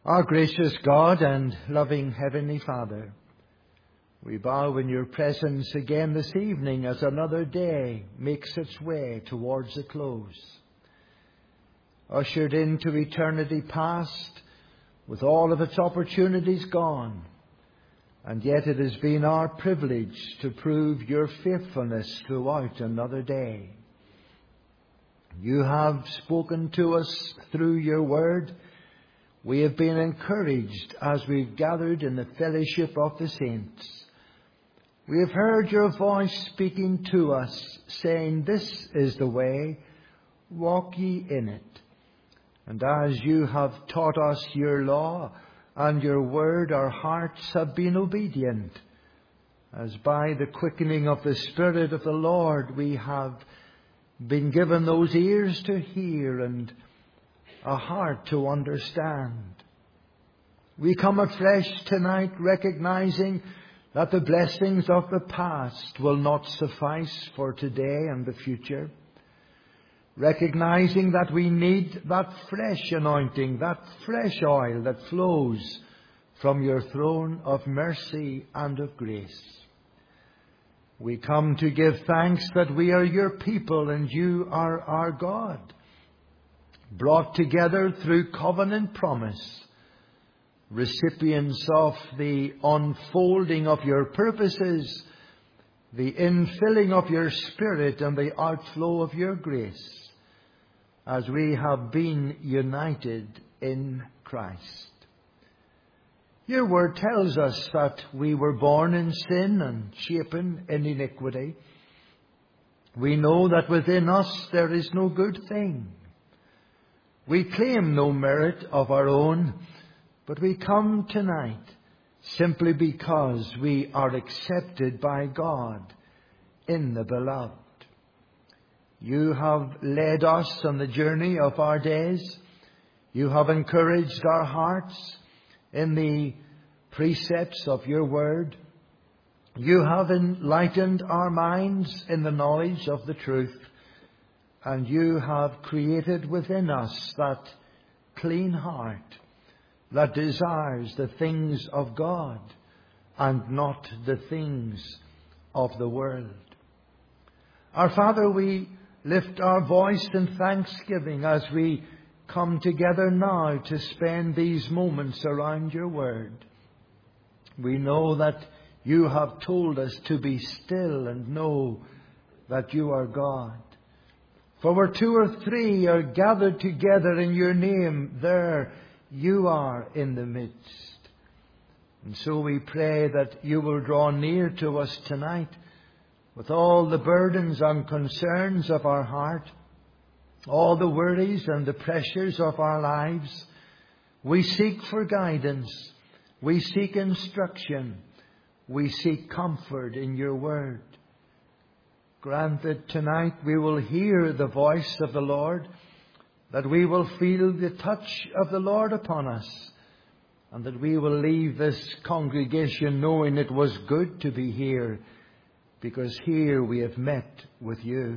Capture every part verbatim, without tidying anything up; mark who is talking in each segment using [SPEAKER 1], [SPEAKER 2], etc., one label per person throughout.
[SPEAKER 1] Our gracious God and loving Heavenly Father, we bow in your presence again this evening as another day makes its way towards a close. Ushered into eternity past with all of its opportunities gone, and yet it has been our privilege to prove your faithfulness throughout another day. You have spoken to us through your word. We have been encouraged as we've gathered in the fellowship of the saints. We have heard your voice speaking to us, saying, "This is the way, walk ye in it." And as you have taught us your law and your word, our hearts have been obedient, as by the quickening of the Spirit of the Lord we have been given those ears to hear and a heart to understand. We come afresh tonight recognizing that the blessings of the past will not suffice for today and the future. Recognizing that we need that fresh anointing, that fresh oil that flows from your throne of mercy and of grace. We come to give thanks that we are your people and you are our God, brought together through covenant promise, recipients of the unfolding of your purposes, the infilling of your Spirit and the outflow of your grace, as we have been united in Christ. Your word tells us that we were born in sin and shapen in iniquity. We know that within us there is no good thing. We claim no merit of our own, but we come tonight simply because we are accepted by God in the Beloved. You have led us on the journey of our days. You have encouraged our hearts in the precepts of your word. You have enlightened our minds in the knowledge of the truth. And you have created within us that clean heart that desires the things of God and not the things of the world. Our Father, we lift our voice in thanksgiving as we come together now to spend these moments around your word. We know that you have told us to be still and know that you are God. For where two or three are gathered together in your name, there you are in the midst. And so we pray that you will draw near to us tonight with all the burdens and concerns of our heart, all the worries and the pressures of our lives. We seek for guidance. We seek instruction. We seek comfort in your word. Grant that tonight we will hear the voice of the Lord, that we will feel the touch of the Lord upon us, and that we will leave this congregation knowing it was good to be here, because here we have met with you.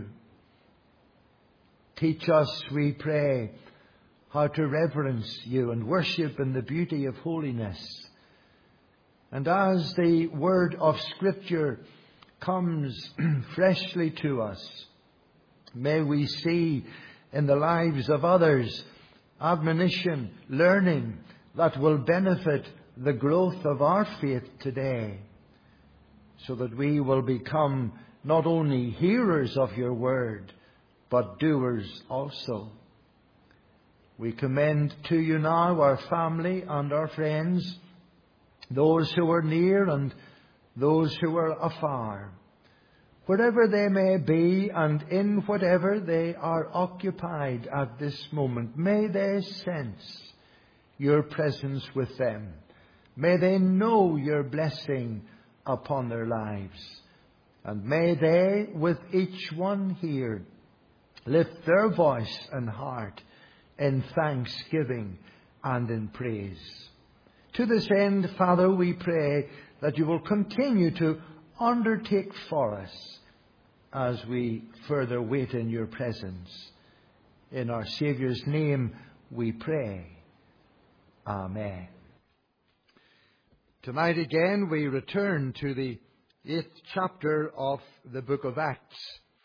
[SPEAKER 1] Teach us, we pray, how to reverence you and worship in the beauty of holiness. And as the word of Scripture comes freshly to us, may we see in the lives of others admonition, learning that will benefit the growth of our faith today, so that we will become not only hearers of your word, but doers also. We commend to you now our family and our friends, those who are near and those who are afar. Wherever they may be and in whatever they are occupied at this moment, may they sense your presence with them. May they know your blessing upon their lives. And may they, with each one here, lift their voice and heart in thanksgiving and in praise. To this end, Father, we pray that you will continue to undertake for us as we further wait in your presence. In our Saviour's name we pray. Amen. Tonight again we return to the eighth chapter of the book of Acts,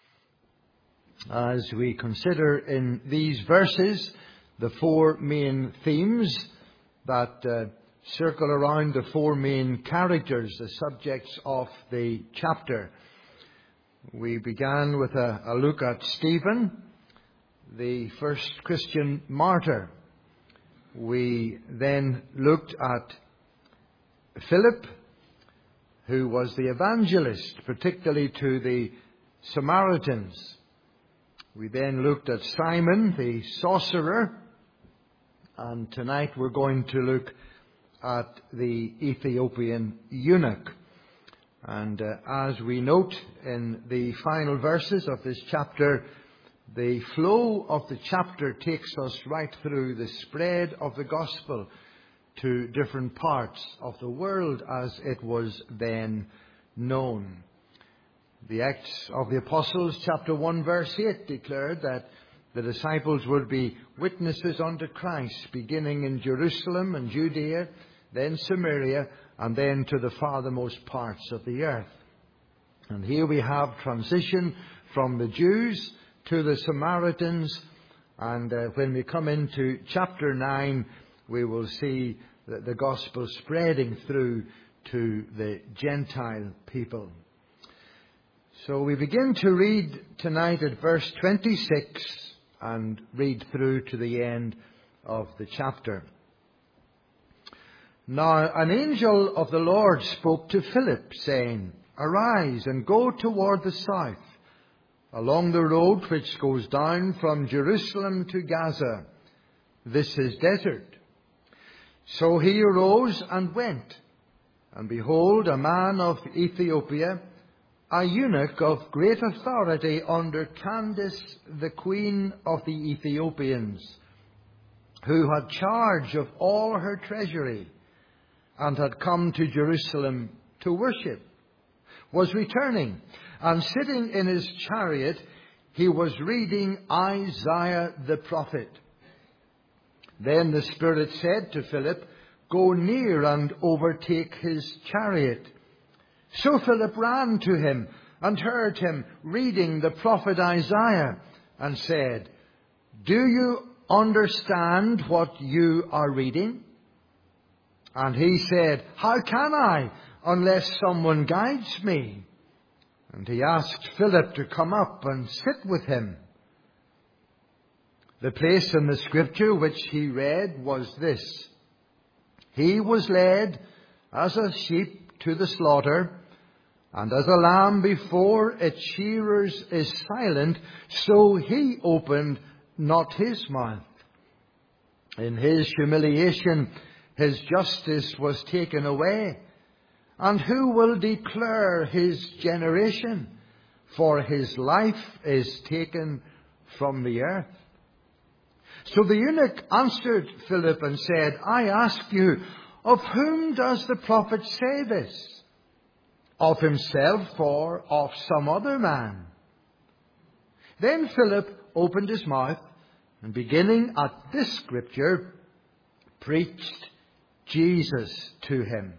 [SPEAKER 1] as we consider in these verses the four main themes that uh, circle around the four main characters, the subjects of the chapter. We began with a, a look at Stephen, the first Christian martyr. We then looked at Philip, who was the evangelist, particularly to the Samaritans. We then looked at Simon, the sorcerer, and tonight we're going to look at the Ethiopian eunuch. And uh, as we note in the final verses of this chapter, the flow of the chapter takes us right through the spread of the gospel to different parts of the world as it was then known. The Acts of the Apostles, chapter one, verse eight, declared that the disciples would be witnesses unto Christ, beginning in Jerusalem and Judea, then Samaria, and then to the farthermost parts of the earth. And here we have transition from the Jews to the Samaritans, and uh, when we come into chapter nine, we will see that the gospel spreading through to the Gentile people. So we begin to read tonight at verse twenty-six and read through to the end of the chapter. Now an angel of the Lord spoke to Philip, saying, Arise and go toward the south, along the road which goes down from Jerusalem to Gaza. This is desert. So he arose and went, and behold, a man of Ethiopia, a eunuch of great authority under Candace, the queen of the Ethiopians, who had charge of all her treasury, and had come to Jerusalem to worship, was returning, and sitting in his chariot, he was reading Isaiah the prophet. Then the Spirit said to Philip, Go near and overtake his chariot. So Philip ran to him and heard him reading the prophet Isaiah, and said, Do you understand what you are reading? And he said, How can I, unless someone guides me? And he asked Philip to come up and sit with him. The place in the scripture which he read was this: He was led as a sheep to the slaughter, and as a lamb before its shearers is silent, so he opened not his mouth. In his humiliation his justice was taken away. And who will declare his generation? For his life is taken from the earth. So the eunuch answered Philip and said, I ask you, of whom does the prophet say this? Of himself or of some other man? Then Philip opened his mouth, and beginning at this scripture, preached Jesus to him.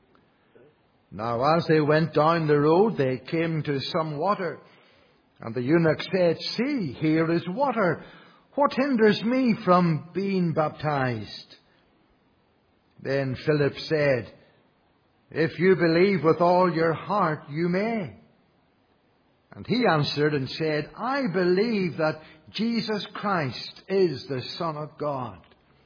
[SPEAKER 1] Now as they went down the road, they came to some water. And the eunuch said, See, here is water. What hinders me from being baptized? Then Philip said, If you believe with all your heart, you may. And he answered and said, I believe that Jesus Christ is the Son of God.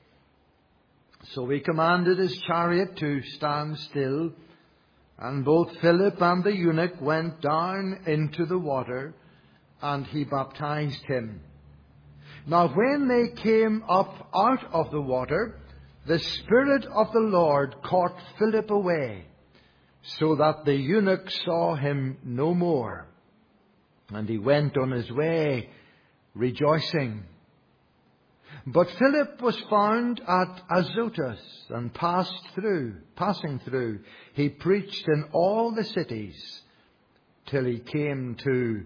[SPEAKER 1] So he commanded his chariot to stand still, and both Philip and the eunuch went down into the water, and he baptized him. Now when they came up out of the water, the Spirit of the Lord caught Philip away, so that the eunuch saw him no more. And he went on his way, rejoicing. But Philip was found at Azotus, and passed through, passing through, he preached in all the cities, till he came to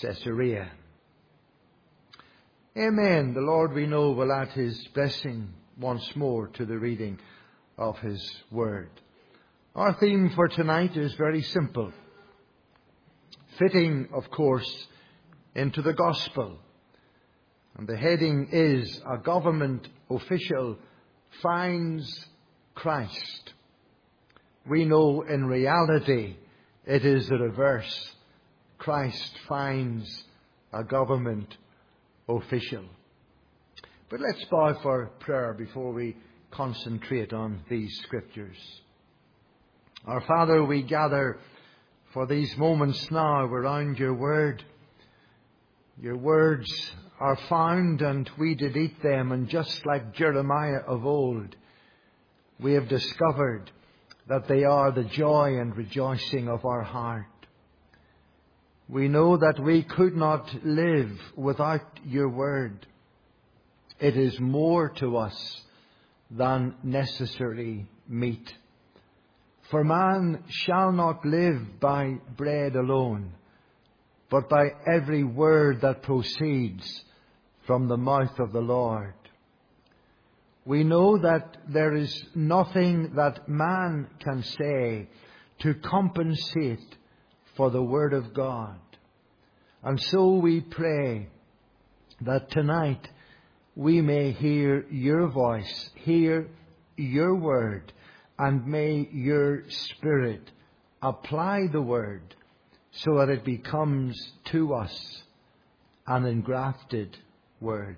[SPEAKER 1] Caesarea. Amen. The Lord, we know, will add his blessing once more to the reading of His Word. Our theme for tonight is very simple, fitting, of course, into the Gospel. And the heading is, A Government Official Finds Christ. We know in reality it is the reverse. Christ finds a government official. But let's bow for prayer before we concentrate on these scriptures. Our Father, we gather for these moments now around your word. Your words are found and we did eat them, and just like Jeremiah of old, we have discovered that they are the joy and rejoicing of our heart. We know that we could not live without your word. It is more to us than necessary meat. For man shall not live by bread alone, but by every word that proceeds from the mouth of the Lord. We know that there is nothing that man can say to compensate for the Word of God. And so we pray that tonight we may hear your voice, hear your word, and may your Spirit apply the word so that it becomes to us an engrafted word.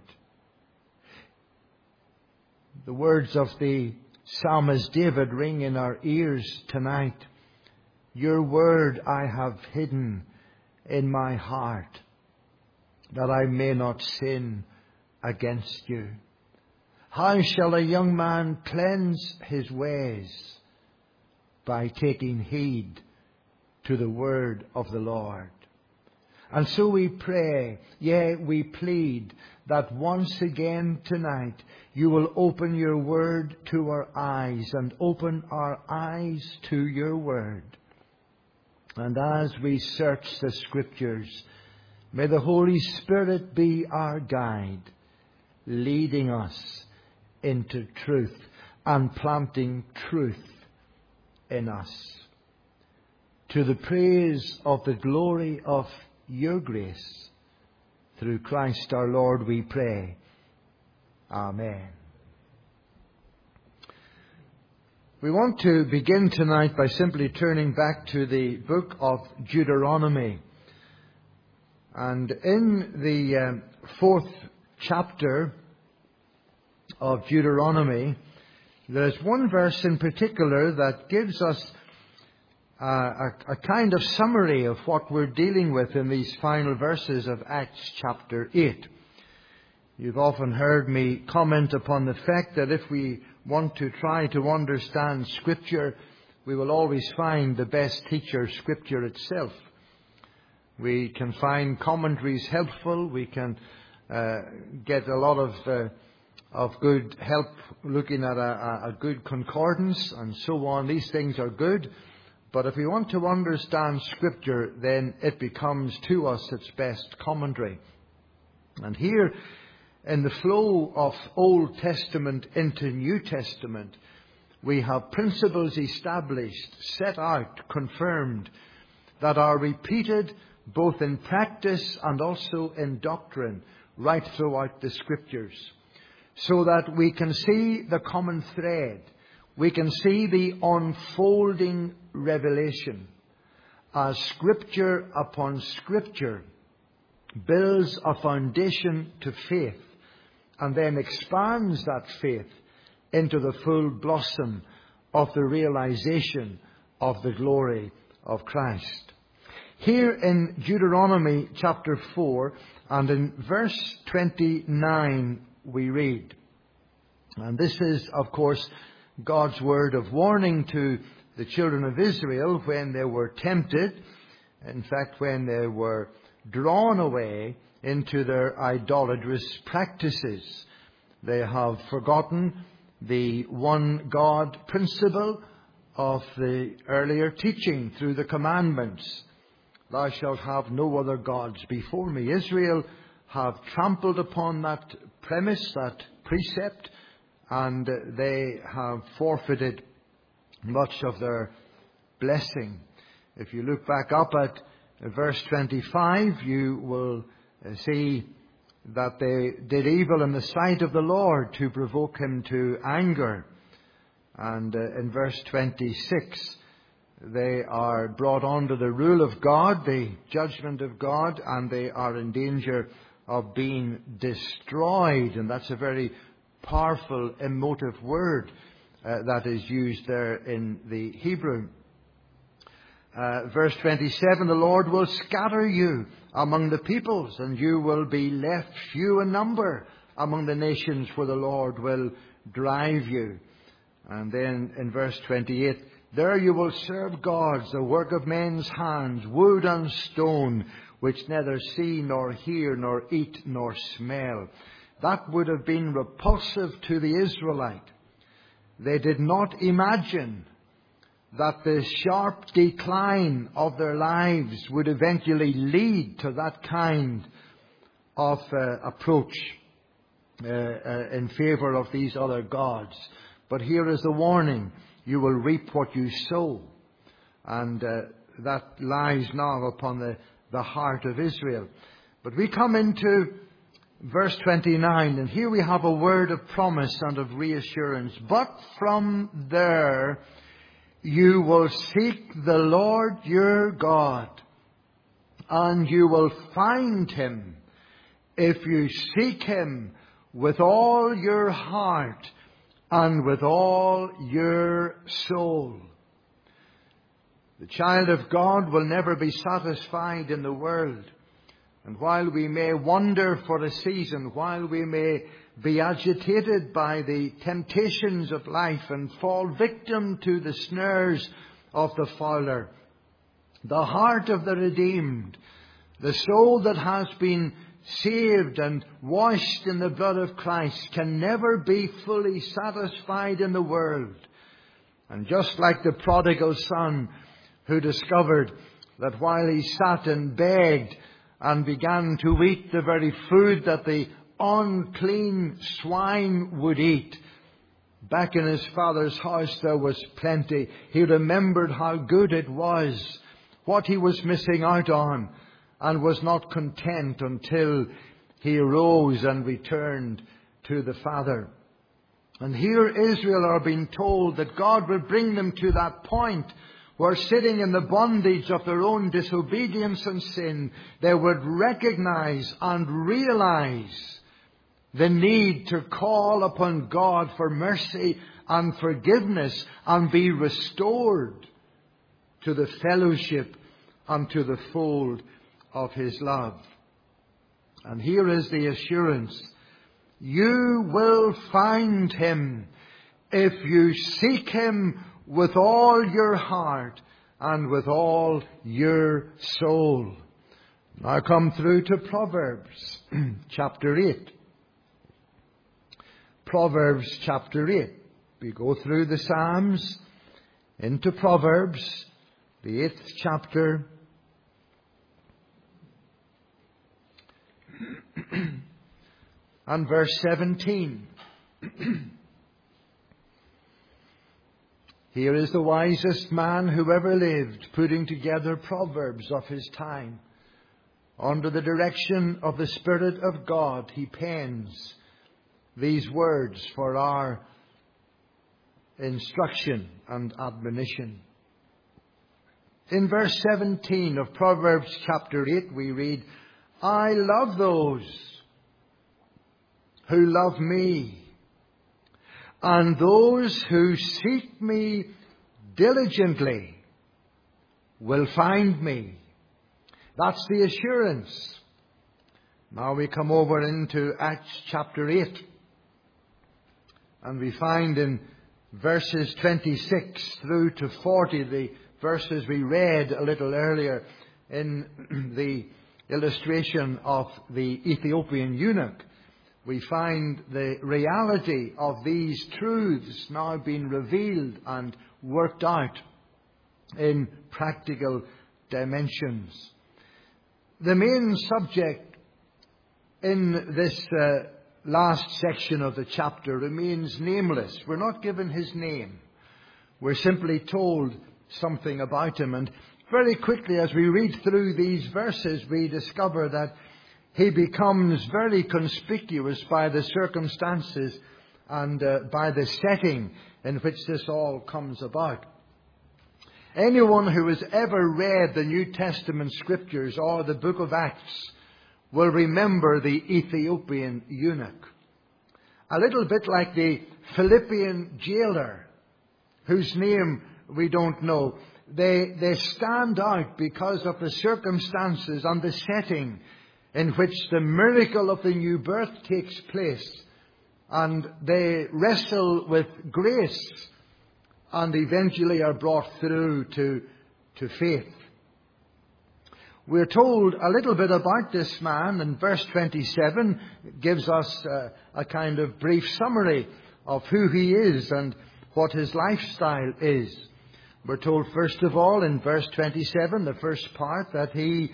[SPEAKER 1] The words of the psalmist David ring in our ears tonight. Your word I have hidden in my heart, that I may not sin against you. How shall a young man cleanse his ways? By taking heed to the word of the Lord. And so we pray, yea, we plead that once again tonight you will open your word to our eyes and open our eyes to your word. And as we search the Scriptures, may the Holy Spirit be our guide, leading us into truth and planting truth in us. To the praise of the glory of your grace, through Christ our Lord we pray. Amen. We want to begin tonight by simply turning back to the book of Deuteronomy. And in the um, fourth chapter of Deuteronomy, there's one verse in particular that gives us uh, a, a kind of summary of what we're dealing with in these final verses of Acts chapter eight. You've often heard me comment upon the fact that if we want to try to understand Scripture, we will always find the best teacher, Scripture itself. We can find commentaries helpful. We can uh, get a lot of uh, of good help looking at a, a good concordance and so on. These things are good. But if we want to understand Scripture, then it becomes to us its best commentary. And here, in the flow of Old Testament into New Testament, we have principles established, set out, confirmed, that are repeated both in practice and also in doctrine right throughout the Scriptures, so that we can see the common thread. We can see the unfolding revelation as Scripture upon Scripture builds a foundation to faith and then expands that faith into the full blossom of the realization of the glory of Christ. Here in Deuteronomy chapter four and in verse twenty-nine we read, and this is of course God's word of warning to the children of Israel when they were tempted, in fact when they were drawn away into their idolatrous practices. They have forgotten the one God principle of the earlier teaching through the commandments. Thou shalt have no other gods before me. Israel have trampled upon that premise, that precept, and they have forfeited much of their blessing. If you look back up at verse twenty-five, you will see that they did evil in the sight of the Lord to provoke him to anger. And uh, in verse twenty-six, they are brought under the rule of God, the judgment of God, and they are in danger of being destroyed. And that's a very powerful, emotive word uh, that is used there in the Hebrew. Uh, verse twenty-seven, the Lord will scatter you among the peoples, and you will be left few in number among the nations, for the Lord will drive you. And then in verse twenty-eight, there you will serve gods, the work of men's hands, wood and stone, which neither see nor hear nor eat nor smell. That would have been repulsive to the Israelite. They did not imagine that the sharp decline of their lives would eventually lead to that kind of uh, approach uh, uh, in favour of these other gods. But here is the warning: you will reap what you sow. And uh, that lies now upon the, the heart of Israel. But we come into verse twenty-nine, and here we have a word of promise and of reassurance. But from there you will seek the Lord your God, and you will find him if you seek him with all your heart and with all your soul. The child of God will never be satisfied in the world. And while we may wander for a season, while we may be agitated by the temptations of life and fall victim to the snares of the fowler, the heart of the redeemed, the soul that has been saved and washed in the blood of Christ, can never be fully satisfied in the world. And just like the prodigal son, who discovered that while he sat and begged and began to eat the very food that the unclean swine would eat, back in his father's house there was plenty. He remembered how good it was, what he was missing out on, and was not content until he arose and returned to the Father. And here Israel are being told that God will bring them to that point where, sitting in the bondage of their own disobedience and sin, they would recognize and realize the need to call upon God for mercy and forgiveness and be restored to the fellowship and to the fold of his love. And here is the assurance: you will find him if you seek him with all your heart and with all your soul. Now come through to Proverbs chapter eight. Proverbs chapter eight. We go through the Psalms into Proverbs, the eighth chapter. And verse seventeen. Here is the wisest man who ever lived, putting together proverbs of his time. Under the direction of the Spirit of God, he pens these words for our instruction and admonition. In verse seventeen of Proverbs chapter eight, we read, I love those who love me, and those who seek me diligently will find me. That's the assurance. Now we come over into Acts chapter eight, and we find in verses twenty-six through to forty, the verses we read a little earlier in the illustration of the Ethiopian eunuch, we find the reality of these truths now being revealed and worked out in practical dimensions. The main subject in this uh, last section of the chapter remains nameless. We're not given his name. We're simply told something about him. And very quickly, as we read through these verses, we discover that he becomes very conspicuous by the circumstances and uh, by the setting in which this all comes about. Anyone who has ever read the New Testament scriptures or the book of Acts will remember the Ethiopian eunuch. A little bit like the Philippian jailer, whose name we don't know. They, they stand out because of the circumstances and the setting in which the miracle of the new birth takes place. And they wrestle with grace and eventually are brought through to, to faith. We're told a little bit about this man, and verse twenty-seven gives us a, a kind of brief summary of who he is and what his lifestyle is. We're told, first of all, in verse twenty-seven, the first part, that he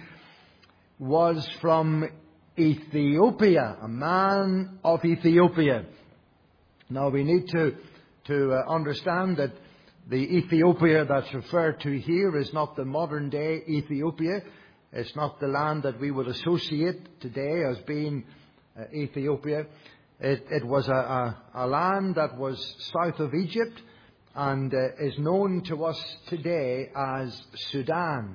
[SPEAKER 1] was from Ethiopia, a man of Ethiopia. Now, we need to, to uh, understand that the Ethiopia that's referred to here is not the modern-day Ethiopia. It's not the land that we would associate today as being uh, Ethiopia. It, it was a, a, a land that was south of Egypt and uh, is known to us today as Sudan.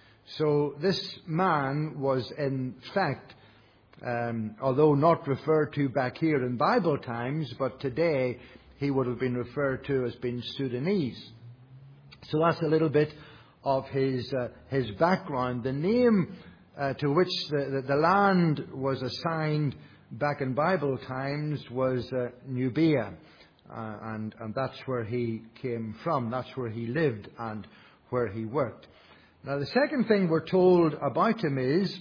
[SPEAKER 1] So this man was in fact, um, although not referred to back here in Bible times, but today he would have been referred to as being Sudanese. So that's a little bit of his uh, his background. The name uh, to which the, the, the land was assigned back in Bible times was uh, Nubia, uh, and, and that's where he came from. That's where he lived and where he worked. Now, the second thing we're told about him is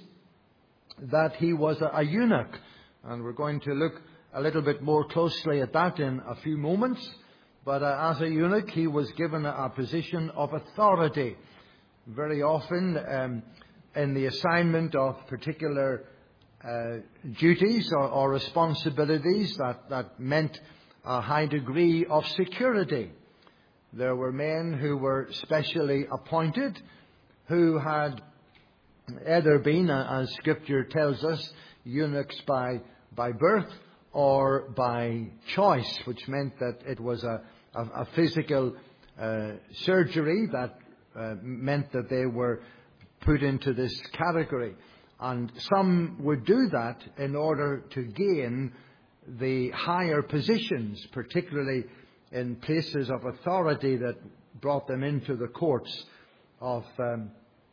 [SPEAKER 1] that he was a, a eunuch, and we're going to look a little bit more closely at that in a few moments. But uh, as a eunuch, he was given a, a position of authority. Very often, um, in the assignment of particular uh, duties or, or responsibilities, that, that meant a high degree of security. There were men who were specially appointed, who had either been, as Scripture tells us, eunuchs by, by birth or by choice, which meant that it was a, a, a physical uh, surgery that uh, meant that they were put into this category. And some would do that in order to gain the higher positions, particularly in places of authority that brought them into the courts of, um,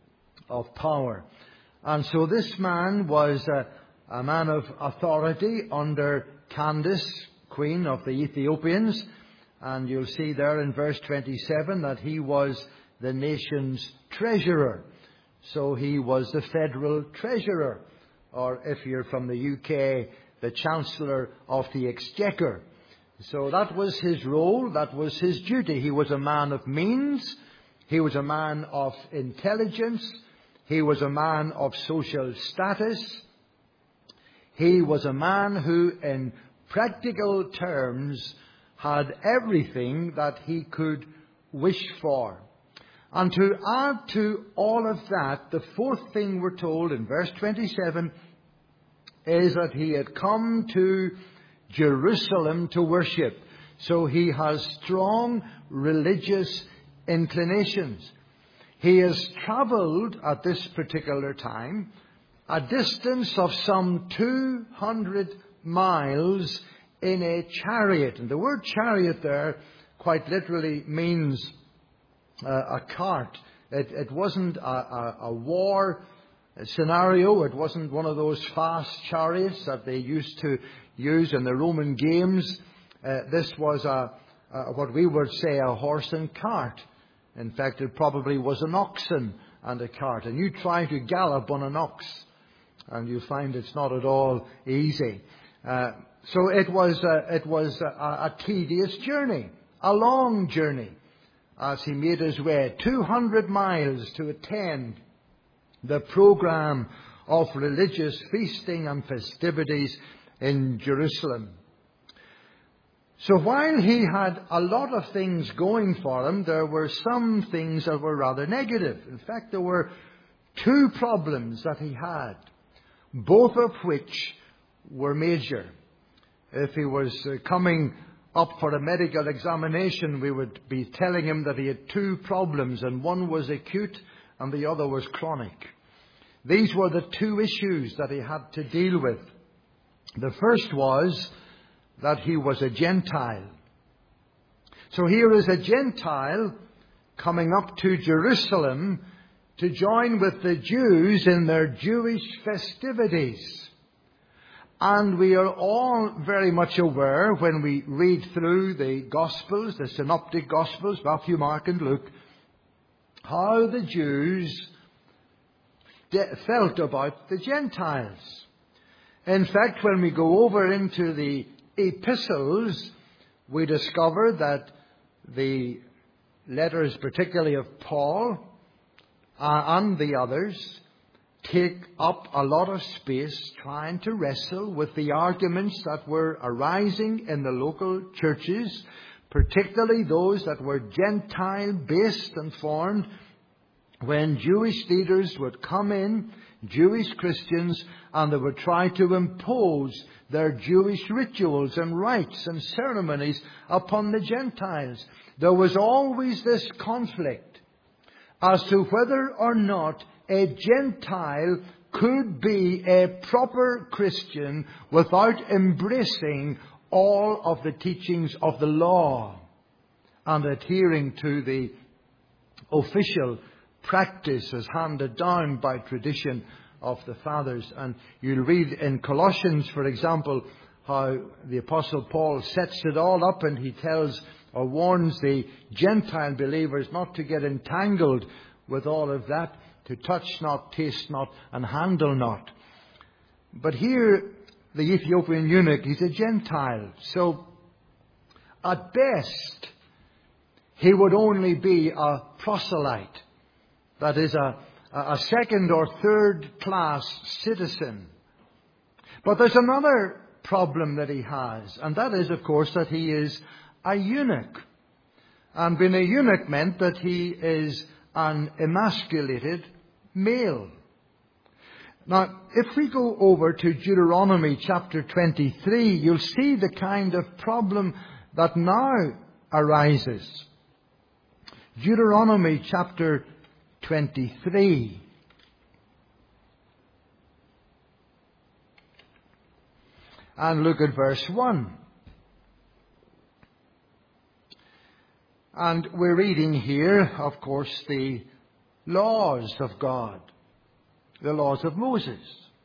[SPEAKER 1] of power. And so this man was a, a man of authority under Candace, queen of the Ethiopians. And you'll see there in verse twenty-seven that he was the nation's treasurer. So he was the federal treasurer, or if you're from the U K, the Chancellor of the Exchequer. So that was his role, that was his duty. He was a man of means, he was a man of intelligence, he was a man of social status. He was a man who, in practical terms, had everything that he could wish for. And to add to all of that, the fourth thing we're told in verse twenty-seven is that he had come to Jerusalem to worship. So he has strong religious inclinations. He has travelled at this particular time a distance of some two hundred miles in a chariot. And the word chariot there quite literally means uh, a cart. It, it wasn't a, a, a war scenario. It wasn't one of those fast chariots that they used to use in the Roman games. Uh, this was a, a what we would say a horse and cart. In fact, it probably was an oxen and a cart. And you try to gallop on an ox, and you find it's not at all easy. Uh, so it was a, it was a, a tedious journey, a long journey, as he made his way two hundred miles to attend the program of religious feasting and festivities in Jerusalem. So while he had a lot of things going for him, there were some things that were rather negative. In fact, there were two problems that he had, both of which were major. If he was coming up for a medical examination, we would be telling him that he had two problems, and one was acute and the other was chronic. These were the two issues that he had to deal with. The first was that he was a Gentile. So here is a Gentile coming up to Jerusalem to join with the Jews in their Jewish festivities. And we are all very much aware when we read through the Gospels, the Synoptic Gospels, Matthew, Mark and Luke, how the Jews de- felt about the Gentiles. In fact, when we go over into the epistles, we discover that the letters, particularly of Paul uh, and the others, take up a lot of space trying to wrestle with the arguments that were arising in the local churches, particularly those that were Gentile-based and formed, when Jewish leaders would come in, Jewish Christians, and they would try to impose their Jewish rituals and rites and ceremonies upon the Gentiles. There was always this conflict as to whether or not a Gentile could be a proper Christian without embracing all of the teachings of the law and adhering to the official practice as handed down by tradition of the fathers. And you'll read in Colossians, for example, how the Apostle Paul sets it all up, and he tells or warns the Gentile believers not to get entangled with all of that, to touch not, taste not, and handle not. But here, the Ethiopian eunuch, he's a Gentile. So, at best, he would only be a proselyte. That is, a, a second or third class citizen. But there's another problem that he has, and that is, of course, that he is a eunuch. And being a eunuch meant that he is an emasculated male. Now, if we go over to Deuteronomy chapter twenty-three, you'll see the kind of problem that now arises. Deuteronomy chapter twenty-three. And look at verse one. And we're reading here, of course, the laws of God, the laws of Moses.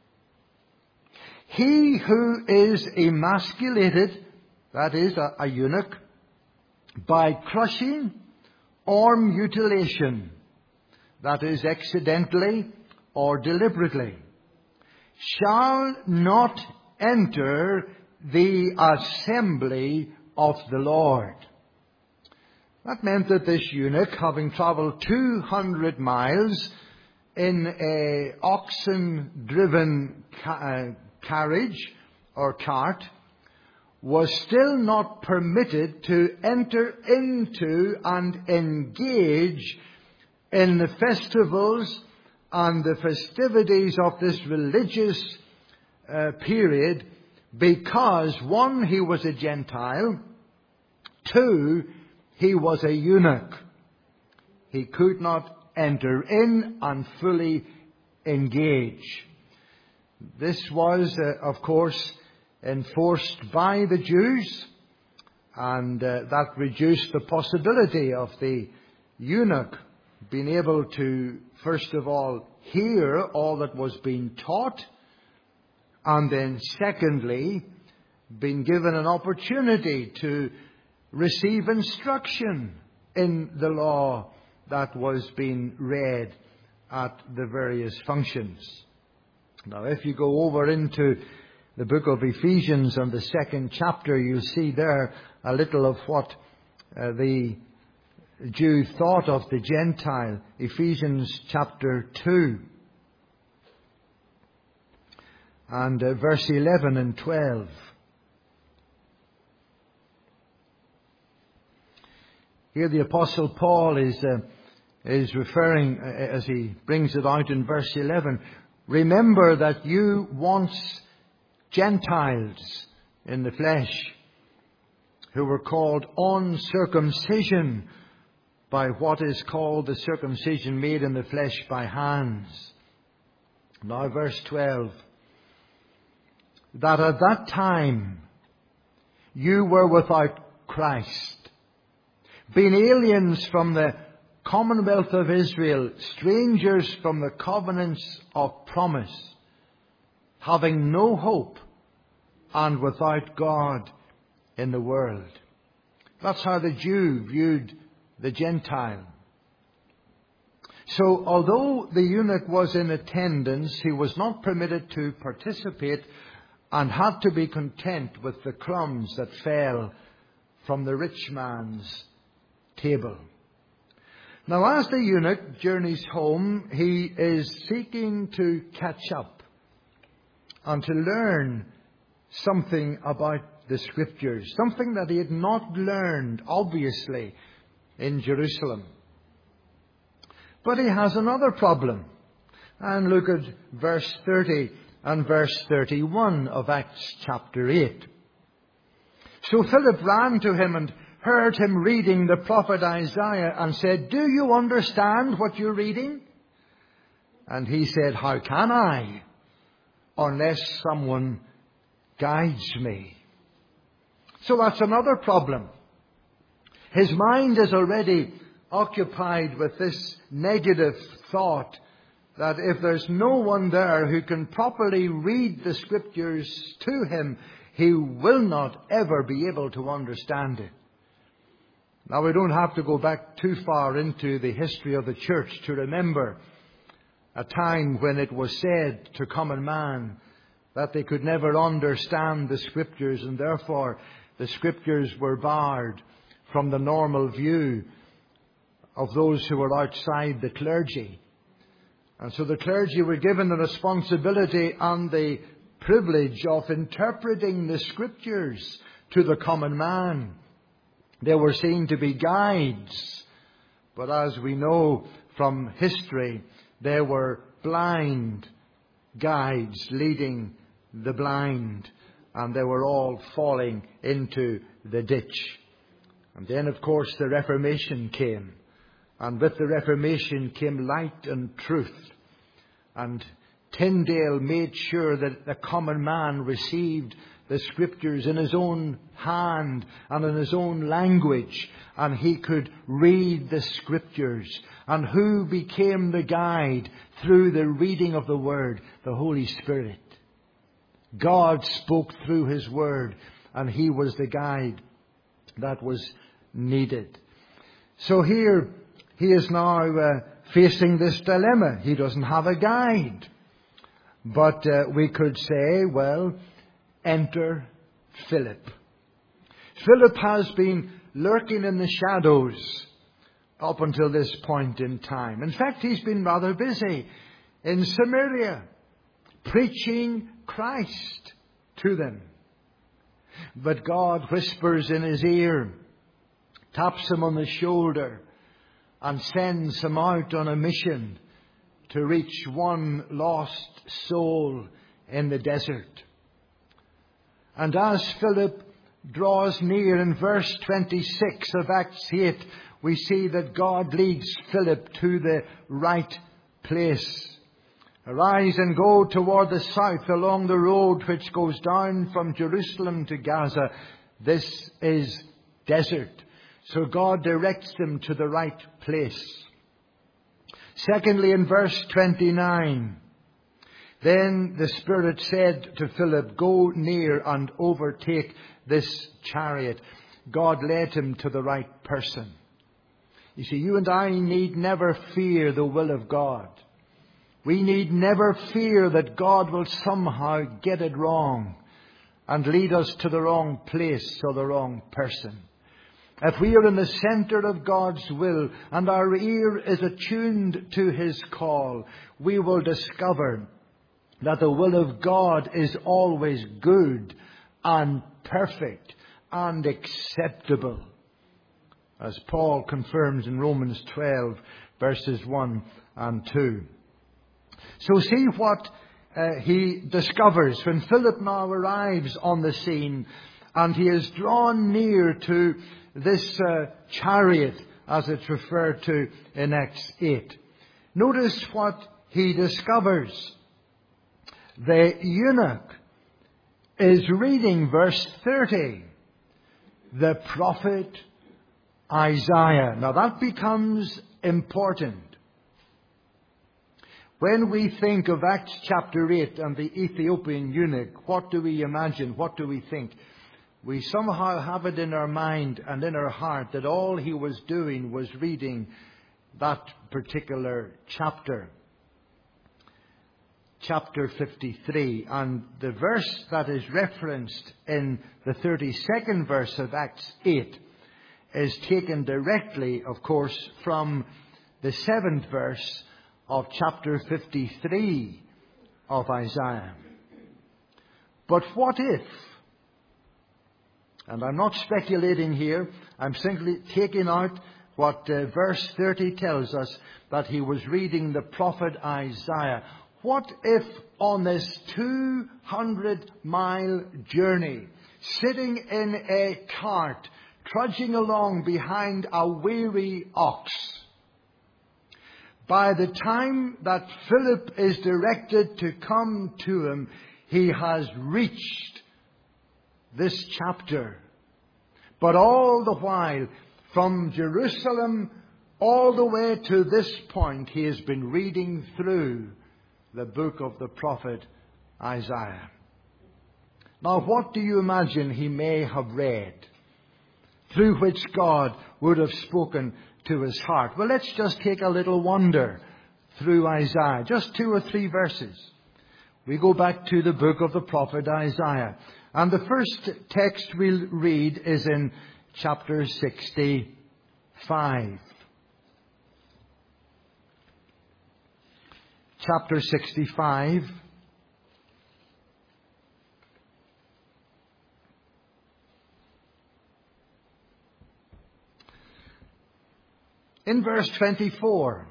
[SPEAKER 1] He who is emasculated, that is, a, a eunuch, by crushing or mutilation, that is, accidentally or deliberately, shall not enter the assembly of the Lord. That meant that this eunuch, having travelled two hundred miles in a oxen-driven ca- uh, carriage or cart, was still not permitted to enter into and engage in the festivals and the festivities of this religious uh, period, because one, he was a Gentile, two, he was a eunuch. He could not enter in and fully engage. This was, uh, of course, enforced by the Jews, and uh, that reduced the possibility of the eunuch being able to, first of all, hear all that was being taught, and then secondly, being given an opportunity to receive instruction in the law that was being read at the various functions. Now, if you go over into the book of Ephesians and the second chapter, you'll see there a little of what uh, the Jew thought of the Gentile. Ephesians chapter two. and uh, verse eleven and twelve. Here the Apostle Paul is uh, is referring, uh, as he brings it out in verse eleven, remember that you once Gentiles in the flesh, who were called uncircumcision by what is called the circumcision made in the flesh by hands. Now verse twelve. That at that time you were without Christ, being aliens from the commonwealth of Israel, strangers from the covenants of promise, having no hope and without God in the world. That's how the Jew viewed the Gentile. So although the eunuch was in attendance, he was not permitted to participate and had to be content with the crumbs that fell from the rich man's table. Now, as the eunuch journeys home, he is seeking to catch up and to learn something about the Scriptures, something that he had not learned, obviously, in Jerusalem. But he has another problem. And look at verse thirty and verse thirty-one of Acts chapter eight. So Philip ran to him and heard him reading the prophet Isaiah and said, do you understand what you're reading? And he said, how can I, unless someone guides me? So that's another problem. His mind is already occupied with this negative thought that if there's no one there who can properly read the Scriptures to him, he will not ever be able to understand it. Now, we don't have to go back too far into the history of the church to remember a time when it was said to common man that they could never understand the Scriptures, and therefore the Scriptures were barred from the normal view of those who were outside the clergy. And so the clergy were given the responsibility and the privilege of interpreting the Scriptures to the common man. They were seen to be guides, but as we know from history, they were blind guides leading the blind, and they were all falling into the ditch. And then, of course, the Reformation came, and with the Reformation came light and truth. And Tyndale made sure that the common man received the Scriptures in his own hand and in his own language, and he could read the Scriptures. And who became the guide through the reading of the Word? The Holy Spirit. God spoke through His Word, and He was the guide that was needed. So here he is now uh, facing this dilemma. He doesn't have a guide. But uh, we could say, well, enter Philip. Philip has been lurking in the shadows up until this point in time. In fact, he's been rather busy in Samaria, preaching Christ to them. But God whispers in his ear, taps him on the shoulder, and sends him out on a mission to reach one lost soul in the desert. And as Philip draws near, in verse twenty-six of Acts eight, we see that God leads Philip to the right place. Arise and go toward the south along the road which goes down from Jerusalem to Gaza. This is desert. So God directs them to the right place. Secondly, in verse twenty-nine, then the Spirit said to Philip, go near and overtake this chariot. God led him to the right person. You see, you and I need never fear the will of God. We need never fear that God will somehow get it wrong and lead us to the wrong place or the wrong person. If we are in the centre of God's will and our ear is attuned to His call, we will discover that the will of God is always good and perfect and acceptable, as Paul confirms in Romans twelve, verses one and two. So see what uh, he discovers when Philip now arrives on the scene, and he is drawn near to this uh, chariot, as it's referred to in Acts eight. Notice what he discovers. The eunuch is reading verse thirty, the prophet Isaiah. Now that becomes important. When we think of Acts chapter eight and the Ethiopian eunuch, what do we imagine? What do we think? We somehow have it in our mind and in our heart that all he was doing was reading that particular chapter. Chapter fifty-three. And the verse that is referenced in the thirty-second verse of Acts eight is taken directly, of course, from the seventh verse of chapter fifty-three of Isaiah. But what if, and I'm not speculating here, I'm simply taking out what uh, verse thirty tells us, that he was reading the prophet Isaiah. What if on this two hundred mile journey, sitting in a cart, trudging along behind a weary ox, by the time that Philip is directed to come to him, he has reached this chapter. But all the while, from Jerusalem all the way to this point, he has been reading through the book of the prophet Isaiah. Now, what do you imagine he may have read, through which God would have spoken to his heart? Well, let's just take a little wander through Isaiah, just two or three verses. We go back to the book of the prophet Isaiah. And the first text we'll read is in chapter sixty-five. Chapter sixty-five. In verse twenty-four.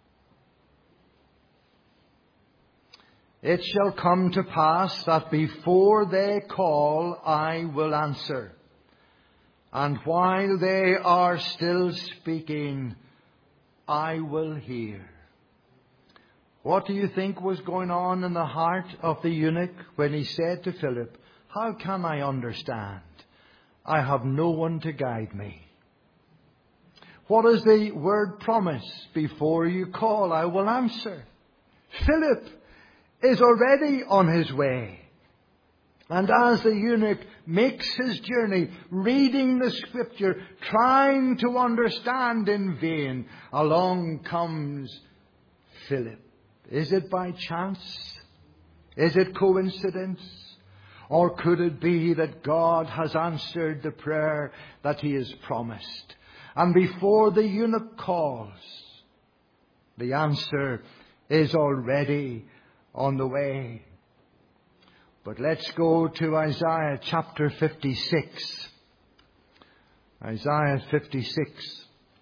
[SPEAKER 1] It shall come to pass that before they call, I will answer. And while they are still speaking, I will hear. What do you think was going on in the heart of the eunuch when he said to Philip, how can I understand? I have no one to guide me. What is the word promise? Before you call, I will answer. Philip is already on his way. And as the eunuch makes his journey, reading the scripture, trying to understand in vain, along comes Philip. Is it by chance? Is it coincidence? Or could it be that God has answered the prayer that he has promised? And before the eunuch calls, the answer is already on the way. But let's go to Isaiah chapter fifty-six. Isaiah fifty-six.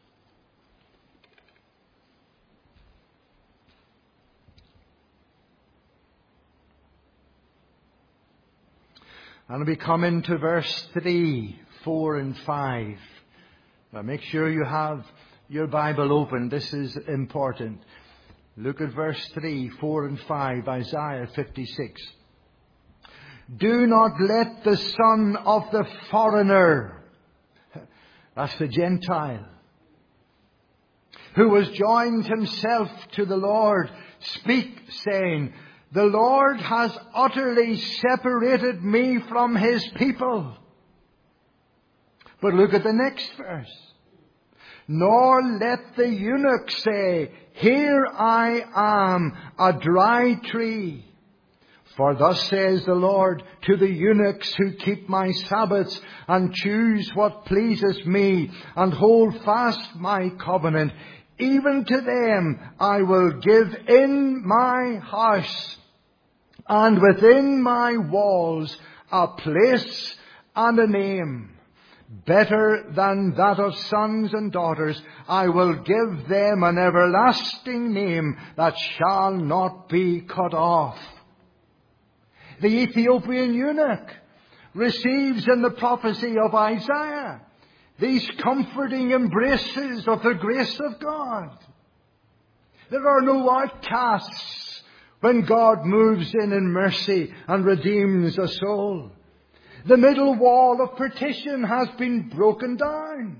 [SPEAKER 1] And we come into verse three, four and five. Now make sure you have your Bible open. This is important. Look at verse three, four and five, Isaiah fifty-six. Do not let the son of the foreigner, that's the Gentile, who has joined himself to the Lord, speak, saying, the Lord has utterly separated me from his people. But look at the next verse. Nor let the eunuch say, here I am, a dry tree. For thus says the Lord to the eunuchs who keep my Sabbaths and choose what pleases me and hold fast my covenant, even to them I will give in my house and within my walls a place and a name, better than that of sons and daughters. I will give them an everlasting name that shall not be cut off. The Ethiopian eunuch receives in the prophecy of Isaiah these comforting embraces of the grace of God. There are no outcasts when God moves in in mercy and redeems a soul. The middle wall of partition has been broken down.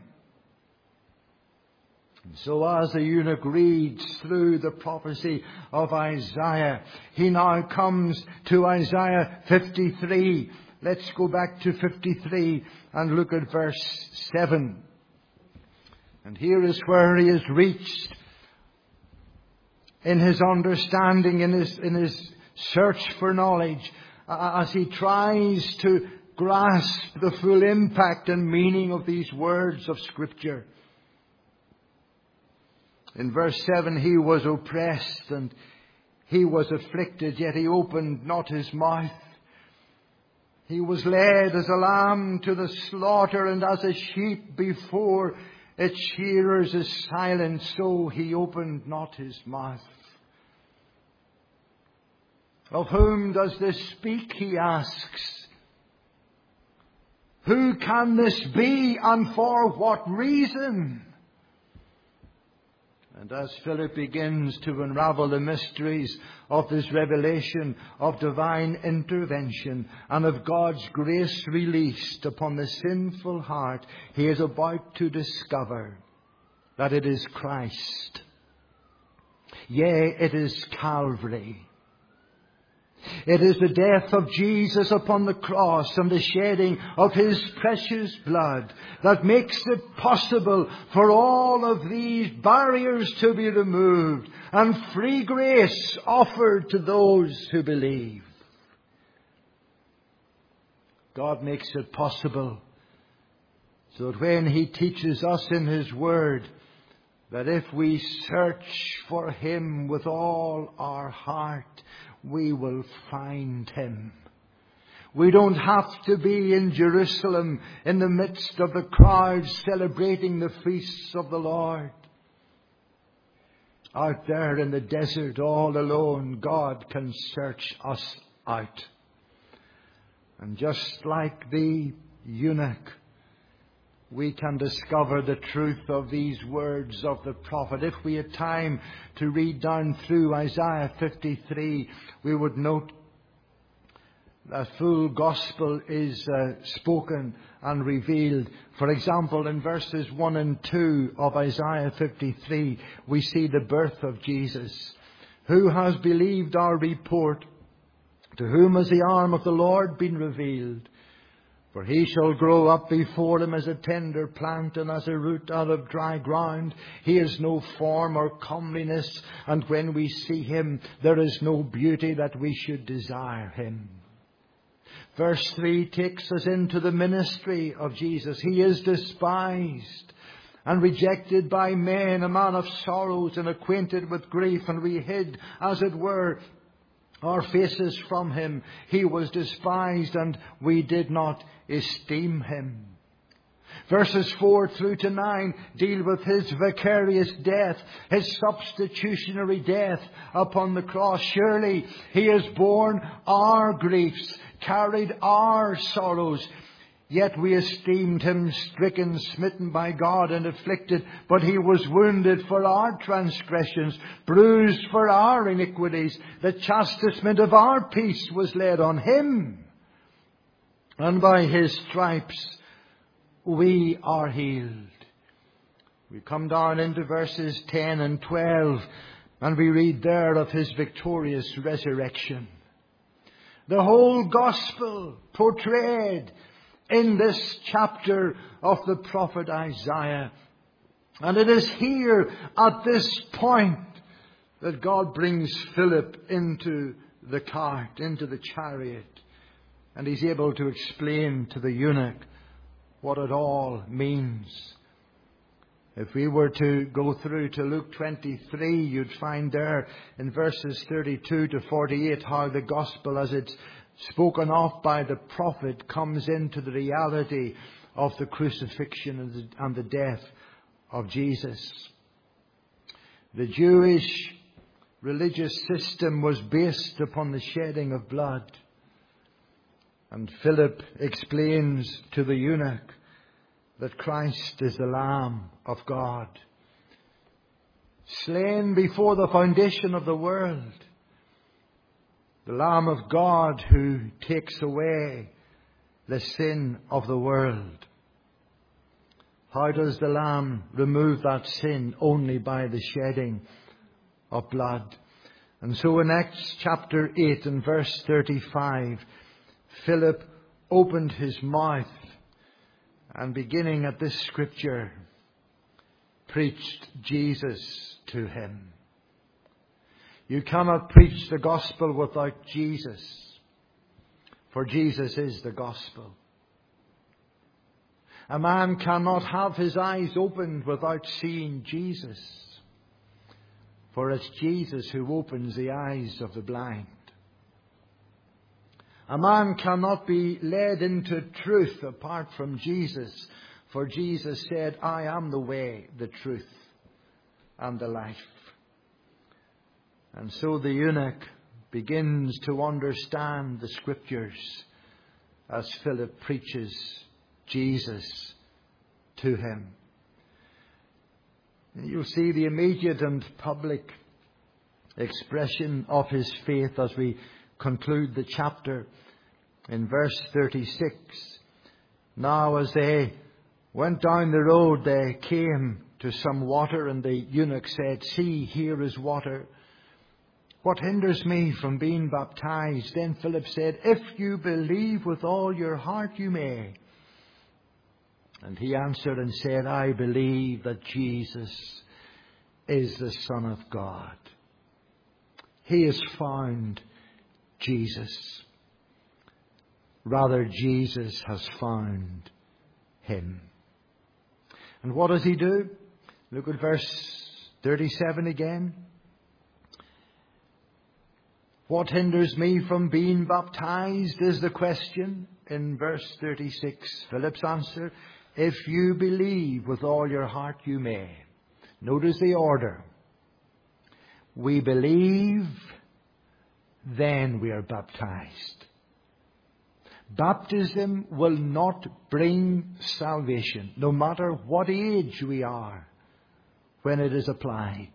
[SPEAKER 1] And so as the eunuch reads through the prophecy of Isaiah, he now comes to Isaiah fifty-three. Let's go back to fifty-three and look at verse seven. And here is where he has reached in his understanding, in his, in his search for knowledge, as he tries to grasp the full impact and meaning of these words of Scripture. In verse seven, he was oppressed and he was afflicted, yet he opened not his mouth. He was led as a lamb to the slaughter, and as a sheep before its shearers is silent, so he opened not his mouth. Of whom does this speak, he asks. Who can this be, and for what reason? And as Philip begins to unravel the mysteries of this revelation of divine intervention and of God's grace released upon the sinful heart, he is about to discover that it is Christ. Yea, it is Calvary. It is the death of Jesus upon the cross and the shedding of His precious blood that makes it possible for all of these barriers to be removed and free grace offered to those who believe. God makes it possible so that when He teaches us in His Word that if we search for Him with all our heart, we will find Him. We don't have to be in Jerusalem in the midst of the crowds celebrating the feasts of the Lord. Out there in the desert all alone, God can search us out. And just like the eunuch, we can discover the truth of these words of the prophet. If we had time to read down through Isaiah fifty-three, we would note that full gospel is uh, spoken and revealed. For example, in verses one and two of Isaiah fifty-three, we see the birth of Jesus. Who has believed our report? To whom has the arm of the Lord been revealed? For he shall grow up before him as a tender plant and as a root out of dry ground. He has no form or comeliness, and when we see him, there is no beauty that we should desire him. Verse three takes us into the ministry of Jesus. He is despised and rejected by men, a man of sorrows and acquainted with grief, and we hid, as it were, our faces from him. He was despised, and we did not esteem him. Verses four through to nine deal with his vicarious death, his substitutionary death upon the cross. Surely he has borne our griefs, carried our sorrows. Yet we esteemed him stricken, smitten by God, and afflicted. But he was wounded for our transgressions, bruised for our iniquities. The chastisement of our peace was laid on him, and by his stripes we are healed. We come down into verses ten and twelve, and we read there of his victorious resurrection. The whole gospel portrayed in this chapter of the prophet Isaiah. And it is here at this point that God brings Philip into the cart, into the chariot. And he's able to explain to the eunuch what it all means. If we were to go through to Luke twenty-three, you'd find there in verses thirty-two to forty-eight how the gospel, as it's spoken of by the prophet, comes into the reality of the crucifixion and the, and the death of Jesus. The Jewish religious system was based upon the shedding of blood. And Philip explains to the eunuch that Christ is the Lamb of God, slain before the foundation of the world, the Lamb of God who takes away the sin of the world. How does the Lamb remove that sin? Only by the shedding of blood. And so in Acts chapter eight and verse thirty-five, Philip opened his mouth and, beginning at this scripture, preached Jesus to him. You cannot preach the gospel without Jesus, for Jesus is the gospel. A man cannot have his eyes opened without seeing Jesus, for it's Jesus who opens the eyes of the blind. A man cannot be led into truth apart from Jesus, for Jesus said, I am the way, the truth, and the life. And so the eunuch begins to understand the scriptures as Philip preaches Jesus to him. You'll see the immediate and public expression of his faith as we conclude the chapter in verse thirty-six. Now as they went down the road, they came to some water, and the eunuch said, See, here is water. What hinders me from being baptized? Then Philip said, If you believe with all your heart, you may. And he answered and said, I believe that Jesus is the Son of God. He has found Jesus. Rather, Jesus has found him. And what does he do? Look at verse thirty-seven again. What hinders me from being baptized is the question. In verse thirty-six, Philip's answer, If you believe with all your heart, you may. Notice the order. We believe, then we are baptized. Baptism will not bring salvation, no matter what age we are, when it is applied.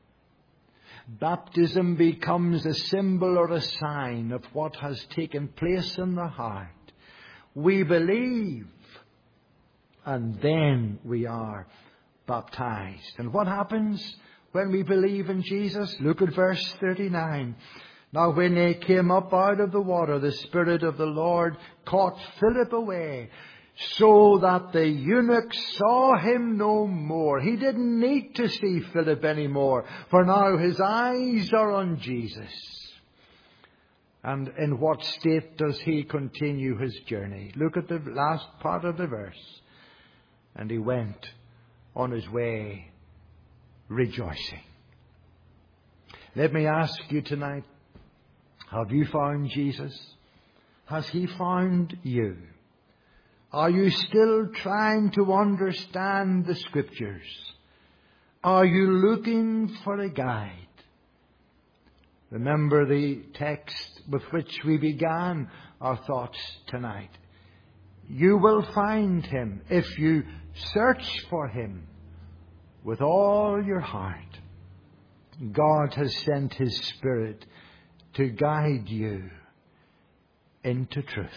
[SPEAKER 1] Baptism becomes a symbol or a sign of what has taken place in the heart. We believe, and then we are baptized. And what happens when we believe in Jesus? Look at verse thirty-nine. Now when they came up out of the water, the Spirit of the Lord caught Philip away, so that the eunuch saw him no more. He didn't need to see Philip anymore, for now his eyes are on Jesus. And in what state does he continue his journey? Look at the last part of the verse. And he went on his way rejoicing. Let me ask you tonight, have you found Jesus? Has he found you? Are you still trying to understand the scriptures? Are you looking for a guide? Remember the text with which we began our thoughts tonight. You will find him if you search for him with all your heart. God has sent his Spirit to guide you into truth.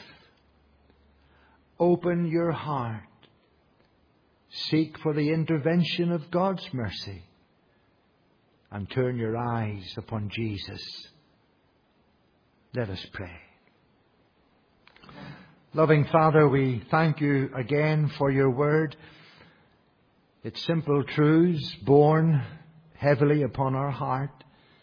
[SPEAKER 1] Open your heart. Seek for the intervention of God's mercy. And turn your eyes upon Jesus. Let us pray. Loving Father, we thank you again for your word. Its simple truths borne heavily upon our heart.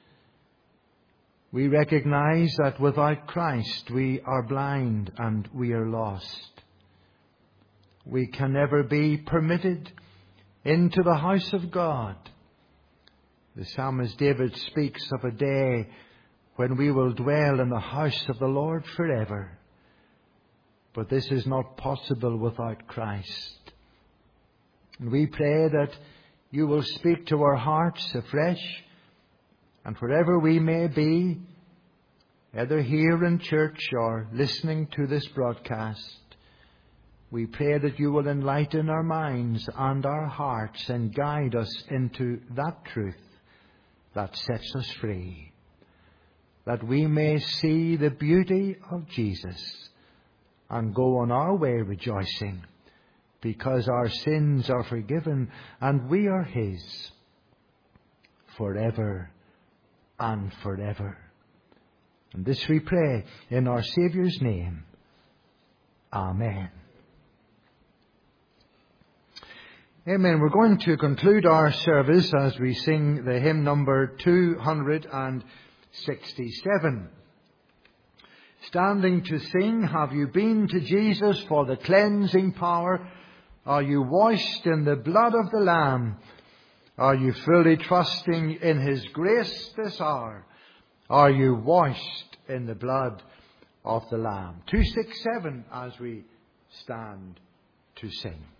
[SPEAKER 1] We recognize that without Christ we are blind and we are lost. We can never be permitted into the house of God. The psalmist David speaks of a day when we will dwell in the house of the Lord forever. But this is not possible without Christ. And we pray that you will speak to our hearts afresh, and wherever we may be, either here in church or listening to this broadcast, we pray that you will enlighten our minds and our hearts and guide us into that truth that sets us free, that we may see the beauty of Jesus and go on our way rejoicing, because our sins are forgiven and we are His forever and forever. And this we pray in our Saviour's name. Amen. Amen. We're going to conclude our service as we sing the hymn number two hundred sixty-seven. Standing to sing, have you been to Jesus for the cleansing power? Are you washed in the blood of the Lamb? Are you fully trusting in His grace this hour? Are you washed in the blood of the Lamb? two sixty-seven as we stand to sing.